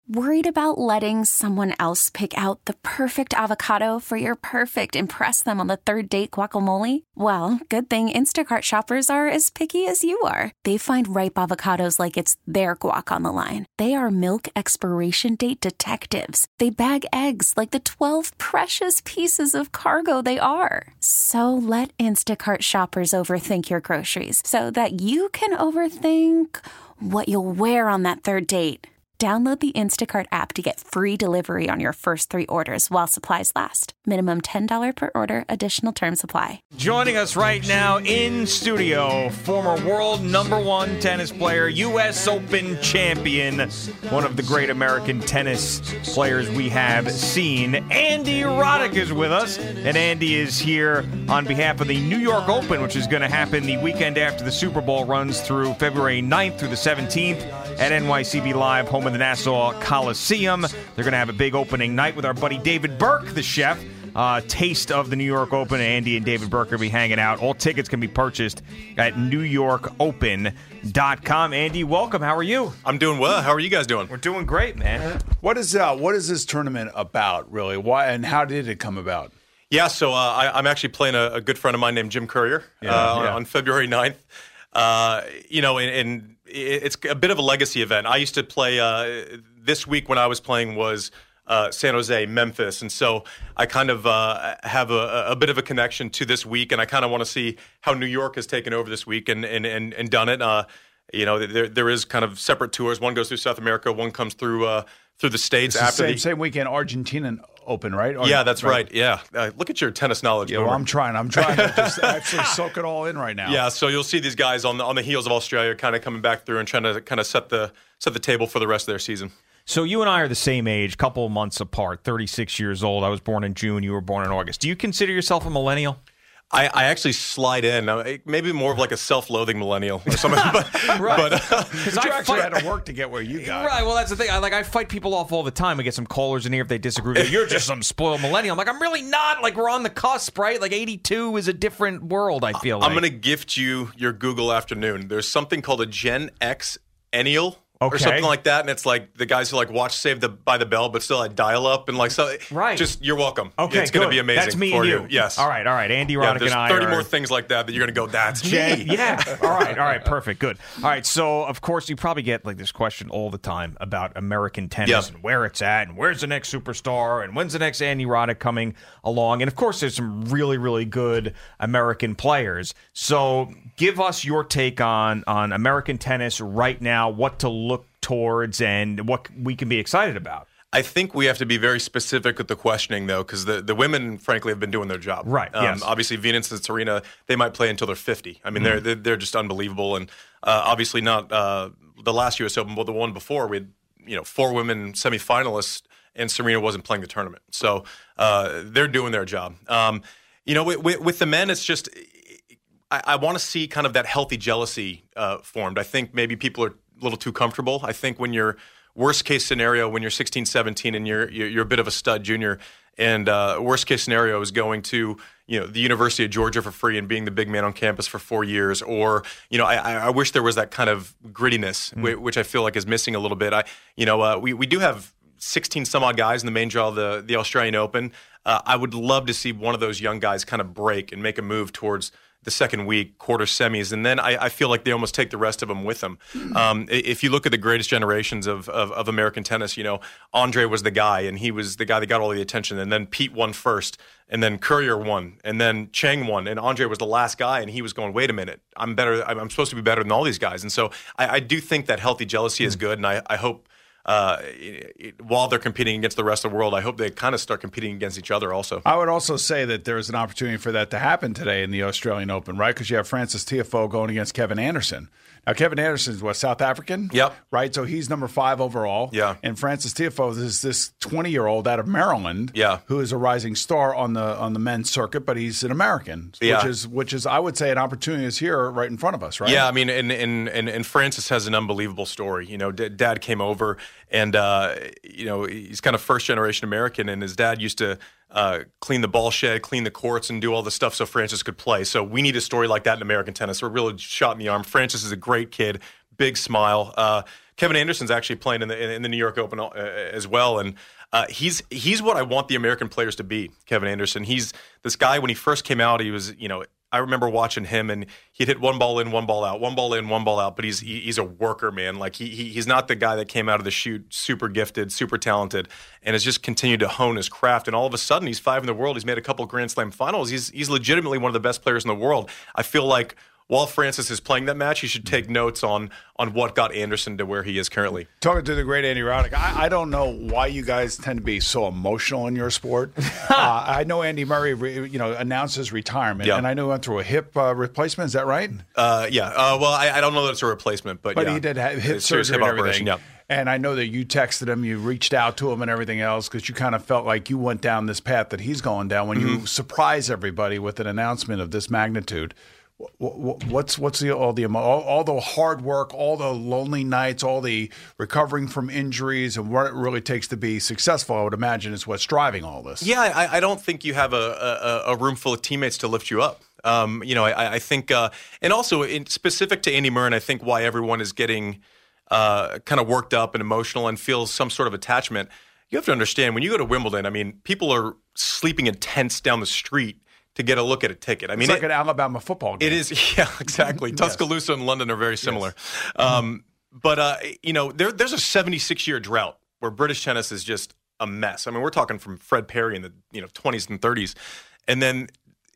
Worried about letting someone else pick out the perfect avocado for your perfect impress them on the third date guacamole? Well, good thing Instacart shoppers are as picky as you are. They find ripe avocados like it's their guac on the line. They are milk expiration date detectives. They bag eggs like the 12 precious pieces of cargo they are. So let Instacart shoppers overthink your groceries so that you can overthink what you'll wear on that third date. Download the Instacart app to get free delivery on your first 3 orders while supplies last. Minimum $10 per order. Additional terms apply. Joining us right now in studio, former world #1 tennis player, U.S. Open champion, one of the great American tennis players we have seen. Andy Roddick is with us, and Andy is here on behalf of the New York Open, which is going to happen the weekend after the Super Bowl runs through February 9th through the 17th at NYCB Live, home of the Nassau Coliseum. They're going to have a big opening night with our buddy David Burke, the chef. Taste of the New York Open. Andy and David Burke will be hanging out. All tickets can be purchased at NewYorkOpen.com. Andy, welcome. How are you? I'm doing well. How are you guys doing? We're doing great, man. What is this tournament about, really? Why and how did it come about? Yeah, so I'm actually playing a good friend of mine named Jim Courier on February 9th. And it's a bit of a legacy event. I used to play this week when I was playing was San Jose, Memphis. And so I kind of have a bit of a connection to this week, and I kind of want to see how New York has taken over this week and done it. There is kind of separate tours. One goes through South America, one comes through the States. It's after the same weekend, Argentina Open, right? Yeah, that's right. Yeah. Look at your tennis knowledge. Yeah, well, I'm trying to just actually soak it all in right now. Yeah, so you'll see these guys on the heels of Australia kind of coming back through and trying to kind of set the table for the rest of their season. So you and I are the same age, couple of months apart, 36 years old. I was born in June. You were born in August. Do you consider yourself a millennial? I actually slide in. Maybe more of like a self-loathing millennial or something. Right. Because you actually had to work to get where you got. Right. Well, that's the thing. I fight people off all the time. I get some callers in here if they disagree. You're just some spoiled millennial. I'm like, I'm really not. Like, we're on the cusp, right? Like, 82 is a different world, I feel like. I'm going to gift you your Google afternoon. There's something called a Gen X Ennial. Okay. Or something like that, and it's like the guys who like watch Saved by the Bell, but still dial up and like so. Right. Just you're welcome. Okay, it's going to be amazing. That's me for and you. Yes. All right. Andy Roddick and I. There's 30 more things like that you're going to go. That's me. Yeah. All right. Perfect. Good. All right. So of course you probably get like this question all the time about American tennis and where it's at and where's the next superstar and when's the next Andy Roddick coming along. And of course there's some really, really good American players. So give us your take on American tennis right now. What to look towards and what we can be excited about. I think we have to be very specific with the questioning, though, because the women, frankly, have been doing their job. Right. Yes. Obviously, Venus and Serena, they might play until they're 50. I mean, they're just unbelievable, and obviously not the last U.S. Open, but the one before. We had 4 women semifinalists, and Serena wasn't playing the tournament. So they're doing their job. With the men, it's just I want to see kind of that healthy jealousy formed. I think maybe people are a little too comfortable. I think when you're worst case scenario, when you're 16, 17 and you're a bit of a stud junior, and worst case scenario is going to the University of Georgia for free and being the big man on campus for 4 years, or I wish there was that kind of grittiness, which I feel like is missing a little bit. We do have 16 some odd guys in the main draw of the Australian Open. I would love to see one of those young guys kind of break and make a move towards the second week, quarter semis, and then I feel like they almost take the rest of them with them. If you look at the greatest generations of American tennis, Andre was the guy, and he was the guy that got all the attention, and then Pete won first, and then Courier won, and then Chang won, and Andre was the last guy, and he was going, wait a minute, I'm supposed to be better than all these guys. And so I do think that healthy jealousy is good, and I hope while they're competing against the rest of the world, I hope they kind of start competing against each other also. I would also say that there is an opportunity for that to happen today in the Australian Open, right? Because you have Francis Tiafoe going against Kevin Anderson. Now, Kevin Anderson is what, South African? Yep. Right? So he's number 5 overall. Yeah. And Francis Tiafoe is this 20-year-old out of Maryland who is a rising star on the men's circuit, but he's an American, which is I would say an opportunity is here right in front of us, right? Yeah, I mean, and Francis has an unbelievable story. Dad came over and, he's kind of first-generation American, and his dad used to clean the ball shed, clean the courts, and do all the stuff so Francis could play. So we need a story like that in American tennis. We're really shot in the arm. Francis is a great kid, big smile. Kevin Anderson's actually playing in the New York Open as well, and he's what I want the American players to be. Kevin Anderson, he's this guy. When he first came out, he was, I remember watching him, and he'd hit one ball in, one ball out, one ball in, one ball out. But he's a worker, man. Like he's not the guy that came out of the chute super gifted, super talented, and has just continued to hone his craft. And all of a sudden, he's 5 in the world. He's made a couple Grand Slam finals. He's legitimately one of the best players in the world. I feel like while Francis is playing that match, he should take notes on what got Anderson to where he is currently. Talking to the great Andy Roddick, I don't know why you guys tend to be so emotional in your sport. I know Andy Murray, announced his retirement, and I know he went through a hip replacement. Is that right? Yeah. Well, I don't know that it's a replacement, but he did have hip surgery and everything. Yeah. And I know that you texted him, you reached out to him and everything else because you kind of felt like you went down this path that he's going down when you surprise everybody with an announcement of this magnitude. What's all the hard work, all the lonely nights, all the recovering from injuries, and what it really takes to be successful? I would imagine is what's driving all this. Yeah, I don't think you have a room full of teammates to lift you up. I think, and also specific to Andy Murray, and I think why everyone is getting kind of worked up and emotional and feels some sort of attachment. You have to understand when you go to Wimbledon. I mean, people are sleeping in tents down the street to get a look at a ticket. I mean, it's like an Alabama football game. It is, yeah, exactly. Tuscaloosa and London are very similar. Yes. But there's a 76-year drought where British tennis is just a mess. I mean, we're talking from Fred Perry in the 20s and 30s. And then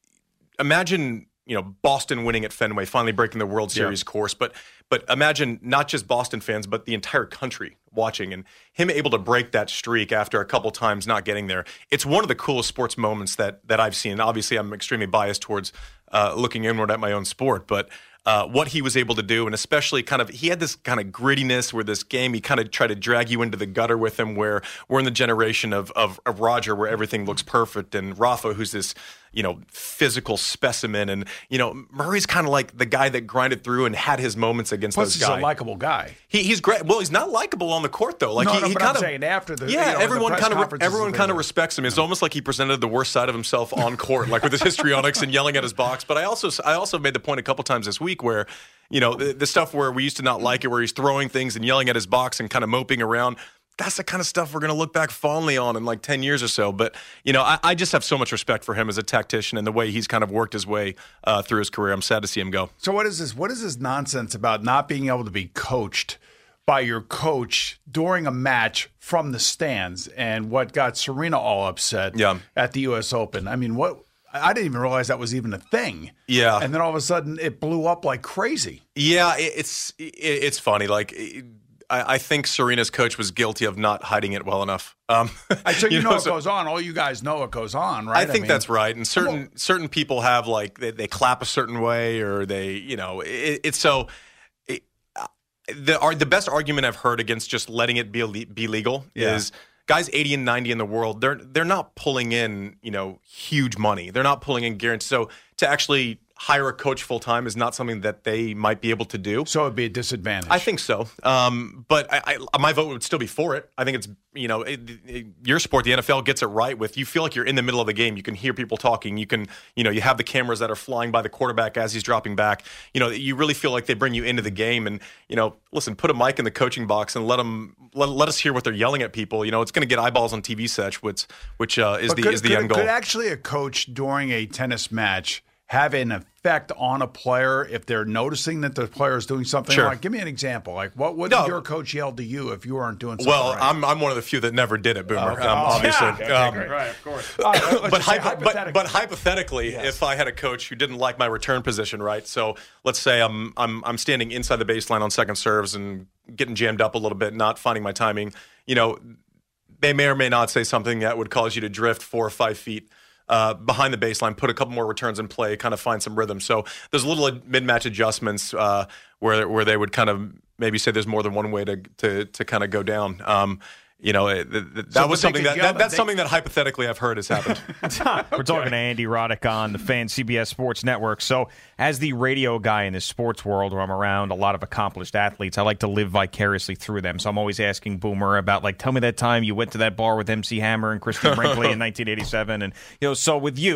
imagine, Boston winning at Fenway, finally breaking the World Series course. But imagine not just Boston fans, but the entire country watching, and him able to break that streak after a couple times not getting there. It's one of the coolest sports moments that I've seen. Obviously, I'm extremely biased towards looking inward at my own sport, but what he was able to do, and especially he had this kind of grittiness where this game, he kind of tried to drag you into the gutter with him, where we're in the generation of Roger, where everything looks perfect, and Rafa, who's this, physical specimen. And, Murray's kind of like the guy that grinded through and had his moments against those guys. He's a likable guy. He's great. Well, he's not likable on the court, though. Like I'm saying after the everyone kind of respects him. It's almost like he presented the worst side of himself on court, like with his histrionics and yelling at his box. But I also made the point a couple times this week where, the stuff where we used to not like it, where he's throwing things and yelling at his box and kind of moping around. That's the kind of stuff we're going to look back fondly on in like 10 years or so. But, I just have so much respect for him as a tactician and the way he's kind of worked his way through his career. I'm sad to see him go. So what is this nonsense about not being able to be coached by your coach during a match from the stands, and what got Serena all upset at the U.S. Open? I mean, I didn't even realize that was even a thing. Yeah. And then all of a sudden it blew up like crazy. Yeah, it's funny. Like, I think Serena's coach was guilty of not hiding it well enough. So it goes on. All you guys know it goes on, right? I think that's right. And certain people have they clap a certain way, or they, it's so. The best argument I've heard against just letting it be legal is guys 80 and 90 in the world. They're not pulling in huge money. They're not pulling in guarantees. So to actually hire a coach full time is not something that they might be able to do. So it'd be a disadvantage. I think so. But my vote would still be for it. I think it's, your sport, the NFL gets it right with, you feel like you're in the middle of the game. You can hear people talking. You can, you have the cameras that are flying by the quarterback as he's dropping back. You really feel like they bring you into the game. And, listen, put a mic in the coaching box and let us hear what they're yelling at people. It's going to get eyeballs on TV sets, which is the end goal. Could actually a coach during a tennis match have an effect on a player if they're noticing that the player is doing something? Sure. Like, give me an example. Like, what would your coach yell to you if you weren't doing something right? I'm one of the few that never did it, Boomer. Obviously. Right, of course. But hypothetically, if I had a coach who didn't like my return position, right? So let's say I'm standing inside the baseline on second serves and getting jammed up a little bit, not finding my timing. They may or may not say something that would cause you to drift 4 or 5 feet behind the baseline, put a couple more returns in play, kind of find some rhythm. So there's little mid-match adjustments where they would kind of maybe say there's more than one way to kind of go down. Something that hypothetically I've heard has happened. We're talking to Andy Roddick on the Fan CBS Sports Network. So as the radio guy in this sports world where I'm around a lot of accomplished athletes, I like to live vicariously through them. So I'm always asking Boomer about, tell me that time you went to that bar with MC Hammer and Christine Brinkley in 1987. And, so with you,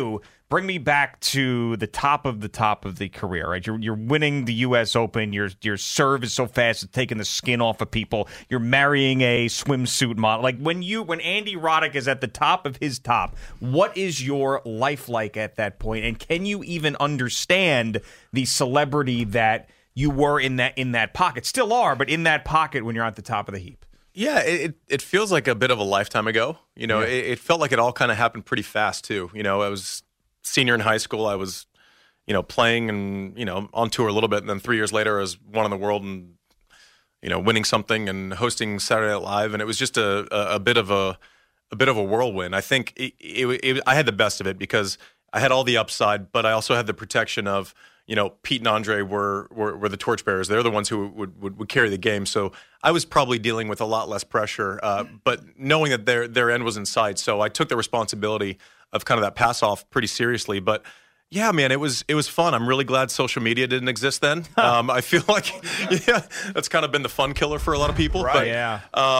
bring me back to the top of the career, right? You're winning the U.S. Open. Your serve is so fast, it's taking the skin off of people. You're marrying a swimsuit model. Like when Andy Roddick is at the top of his top, what is your life like at that point? And can you even understand the celebrity that you were in that pocket? Still are, but in that pocket when you're at the top of the heap. Yeah, it feels like a bit of a lifetime ago. It felt like it all kind of happened pretty fast too. I was senior in high school. I was, playing and, on tour a little bit. And then 3 years later, I was one in the world and, winning something and hosting Saturday Night Live. And it was just a bit of a whirlwind. I think I had the best of it because I had all the upside, but I also had the protection of, Pete and Andre were the torchbearers. They're the ones who would carry the game. So I was probably dealing with a lot less pressure, but knowing that their end was in sight. So I took the responsibility of kind of that pass off pretty seriously. But yeah, man, it was fun. I'm really glad social media didn't exist then. I feel like that's kind of been the fun killer for a lot of people. Right. But, yeah.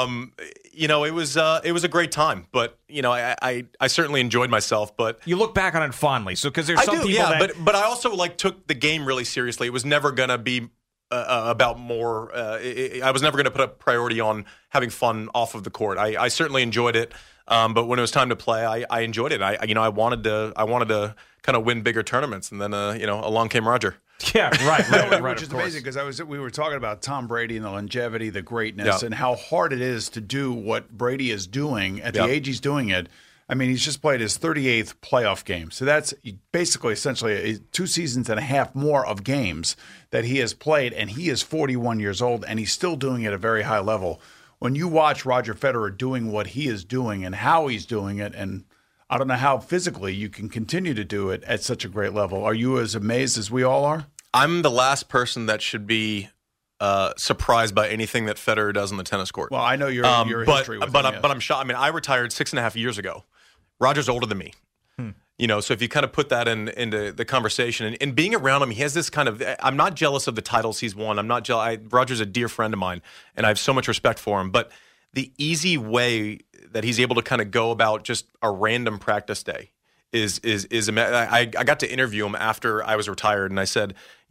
It was a great time. But I certainly enjoyed myself. But you look back on it fondly. So because there's some people but I also took the game really seriously. It was never gonna be about more. I was never gonna put a priority on having fun off of the court. I certainly enjoyed it. But when it was time to play, I enjoyed it. I wanted to kind of win bigger tournaments, and then along came Roger. Yeah, right. Which is amazing because we were talking about Tom Brady and the longevity, the greatness, and how hard it is to do what Brady is doing at the age he's doing it. I mean, he's just played his 38th playoff game. So that's basically essentially 2 seasons and a half more of games that he has played, and he is 41 years old, and he's still doing it at a very high level. When you watch Roger Federer doing what he is doing and how he's doing it, and I don't know how physically you can continue to do it at such a great level. Are you as amazed as we all are? I'm the last person that should be surprised by anything that Federer does on the tennis court. Well, I know your history with him, but I'm shocked. I mean, I retired 6.5 years ago. Roger's older than me. So if you kind of put that into the conversation and being around him, he has this kind of, I'm not jealous of the titles he's won. I'm not jealous. Roger's a dear friend of mine, and I have so much respect for him. But the easy way that he's able to kind of go about just a random practice day is I got to interview him after I was retired, and I said,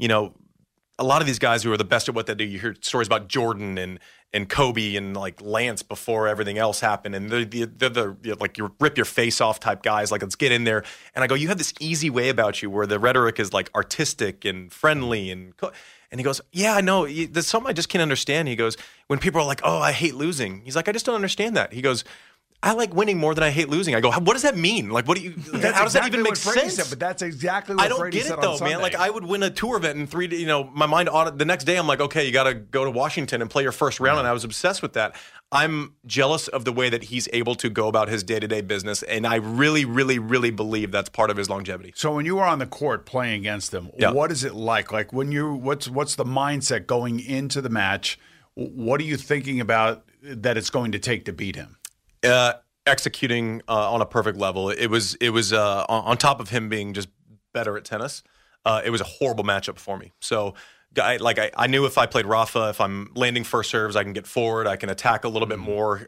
a lot of these guys who are the best at what they do, you hear stories about Jordan and Kobe and like Lance before everything else happened, and they're the like you rip your face off type guys, like let's get in there. And I go, you have this easy way about you where the rhetoric is like artistic and friendly and he goes, yeah, I know. There's something I just can't understand. He goes, when people are like, oh, I hate losing. He's like, I just don't understand that. He goes, I like winning more than I hate losing. I go, what does that mean? Like, how does that even make sense? Said, but that's exactly what Brady said on Sunday. I don't get it though, man. Like, I would win a tour event in 3 days. My mind the next day, I'm like, okay, you got to go to Washington and play your first round, and I was obsessed with that. I'm jealous of the way that he's able to go about his day-to-day business, and I really, really, really believe that's part of his longevity. So when you were on the court playing against him, what is it like? Like when what's the mindset going into the match? What are you thinking about that it's going to take to beat him? Executing on a perfect level. It was on top of him being just better at tennis. It was a horrible matchup for me. So I knew if I played Rafa, if I'm landing first serves, I can get forward, I can attack a little bit more.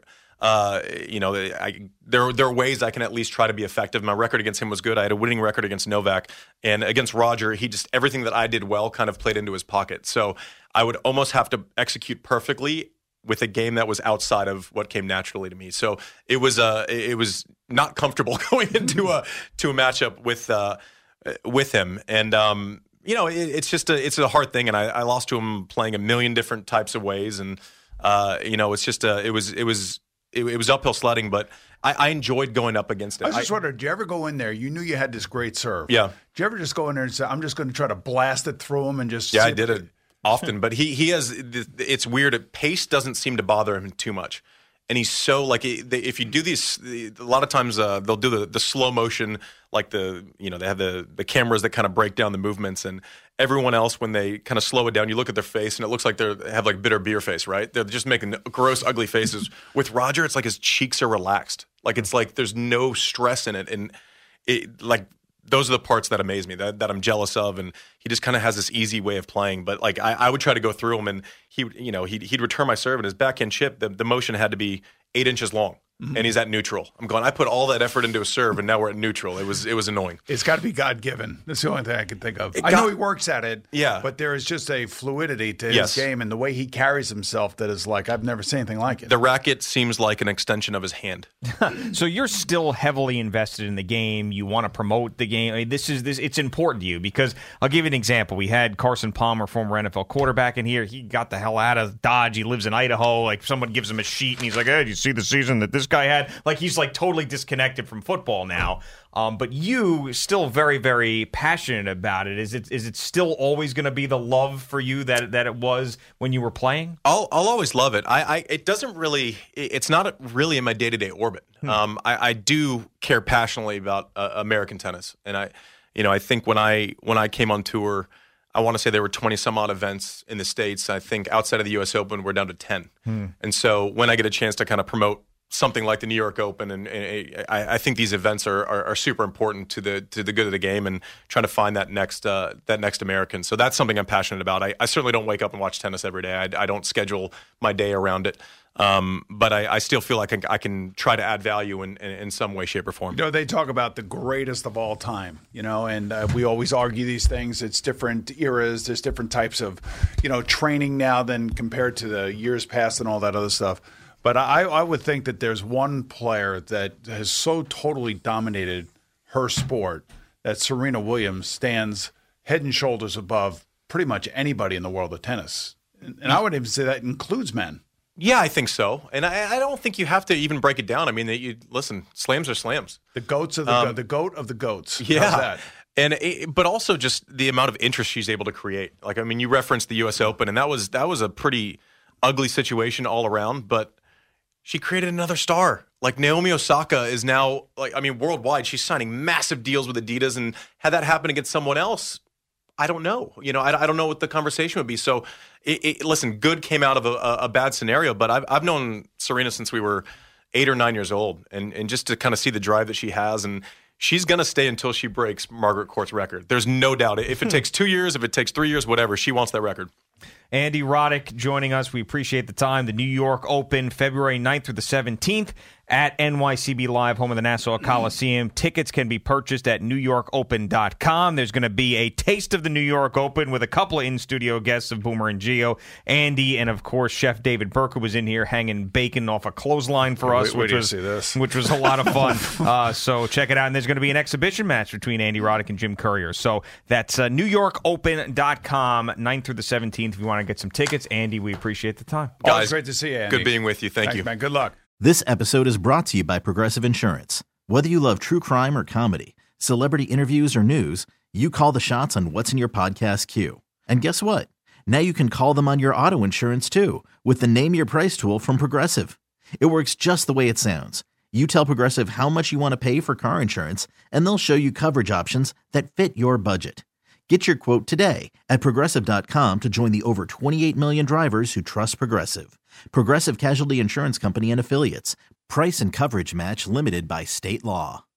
There are ways I can at least try to be effective. My record against him was good. I had a winning record against Novak, and against Roger, everything that I did well kind of played into his pocket. So I would almost have to execute perfectly with a game that was outside of what came naturally to me. So it was not comfortable going into a matchup with him. And it's a hard thing. And I lost to him playing a million different types of ways. And it's just it was uphill sledding, but I enjoyed going up against it. I was just wondering, did you ever go in there? You knew you had this great serve. Yeah. Did you ever just go in there and say, I'm just going to try to blast it through him and just I did it often, but he has, it's weird. Pace doesn't seem to bother him too much. And he's so like, if you do these, a lot of times they'll do the slow motion, like they have the cameras that kind of break down the movements, and everyone else, when they kind of slow it down, you look at their face and it looks like they have like bitter beer face, right? They're just making gross, ugly faces. With Roger, it's like his cheeks are relaxed. Like it's like there's no stress in it. And those are the parts that amaze me, that I'm jealous of, and he just kind of has this easy way of playing. But like I would try to go through him, and he'd return my serve, and his backhand chip, the motion had to be 8 inches long. and he's at neutral. I'm going, I put all that effort into a serve, and now we're at neutral. It was annoying. It's got to be God-given. That's the only thing I can think of. I know he works at it, but there is just a fluidity to his game and the way he carries himself that is like, I've never seen anything like it. The racket seems like an extension of his hand. So you're still heavily invested in the game. You want to promote the game. I mean, it's important to you because I'll give you an example. We had Carson Palmer, former NFL quarterback, in here. He got the hell out of Dodge. He lives in Idaho. Like, someone gives him a sheet, and he's like, hey, do you see the season that this guy had? Like, he's like totally disconnected from football now. But you still very, very passionate about it. Is it still always going to be the love for you that it was when you were playing? I'll always love it. It doesn't really. It's not really in my day-to-day orbit. I do care passionately about American tennis, and I think when I came on tour, I want to say there were 20 some odd events in the States. I think outside of the U.S. Open, we're down to 10. And so when I get a chance to kind of promote something like the New York Open, and I think these events are super important to the good of the game and trying to find that next American. So that's something I'm passionate about. I certainly don't wake up and watch tennis every day. I don't schedule my day around it. But I still feel like I can try to add value in some way, shape, or form. You know, they talk about the greatest of all time, and we always argue these things. It's different eras. There's different types of, training now than compared to the years past and all that other stuff. But I would think that there's one player that has so totally dominated her sport that Serena Williams stands head and shoulders above pretty much anybody in the world of tennis. And I would even say that includes men. Yeah, I think so. And I don't think you have to even break it down. I mean, listen, slams are slams. The goats of the goat of the goats. Yeah. How's that? But also just the amount of interest she's able to create. Like, I mean, you referenced the U.S. Open, and that was a pretty ugly situation all around, but she created another star. Like, Naomi Osaka is now, worldwide, she's signing massive deals with Adidas, and had that happen against someone else, I don't know. I don't know what the conversation would be. So, listen, good came out of a bad scenario, but I've known Serena since we were 8 or 9 years old, and just to kind of see the drive that she has, and she's going to stay until she breaks Margaret Court's record. There's no doubt. If it takes 2 years, if it takes 3 years, whatever, she wants that record. Andy Roddick joining us. We appreciate the time. The New York Open, February 9th through the 17th at NYCB Live, home of the Nassau Coliseum. Tickets can be purchased at NewYorkOpen.com. There's going to be a taste of the New York Open with a couple of in-studio guests of Boomer and Gio, Andy, and, of course, Chef David Burke, who was in here hanging bacon off a clothesline for us, which was a lot of fun. So check it out. And there's going to be an exhibition match between Andy Roddick and Jim Courier. So that's NewYorkOpen.com, 9th through the 17th, if you want to get some tickets. Andy, we appreciate the time. Guys, great to see you, Andy. Good being with you. Thanks, you, man. Good luck. This episode is brought to you by Progressive Insurance. Whether you love true crime or comedy, celebrity interviews or news, you call the shots on what's in your podcast queue. And guess what? Now you can call them on your auto insurance too with the Name Your Price tool from Progressive. It works just the way it sounds. You tell Progressive how much you want to pay for car insurance, and they'll show you coverage options that fit your budget. Get your quote today at Progressive.com to join the over 28 million drivers who trust Progressive. Progressive Casualty Insurance Company and Affiliates. Price and coverage match limited by state law.